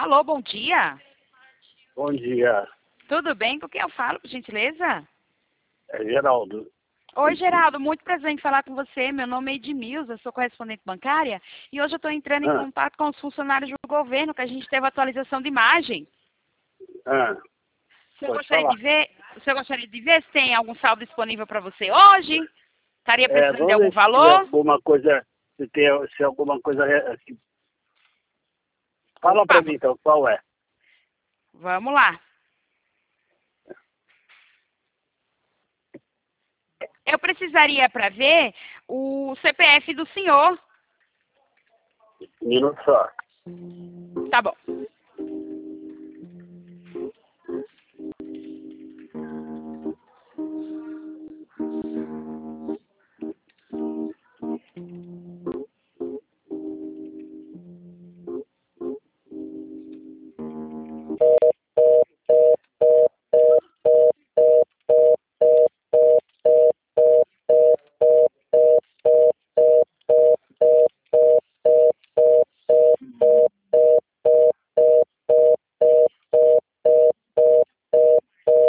Alô, bom dia. Bom dia, Tudo bem? Com quem eu falo, por gentileza? é Geraldo. Oi, Geraldo. Muito prazer em falar com você. Meu nome é Edmilza, sou correspondente bancária. E hoje eu estou entrando em Ah, contato com os funcionários do governo, que a gente teve atualização de imagem. ah, O senhor pode gostaria falar. de ver, o senhor gostaria de ver se tem algum saldo disponível para você hoje? Estaria precisando de Vamos algum ver se tiver valor? alguma coisa, se alguma coisa. Fala Opa, para mim então, qual é? vamos lá. Eu precisaria para ver o CPF do senhor. Um minuto só. Tá bom.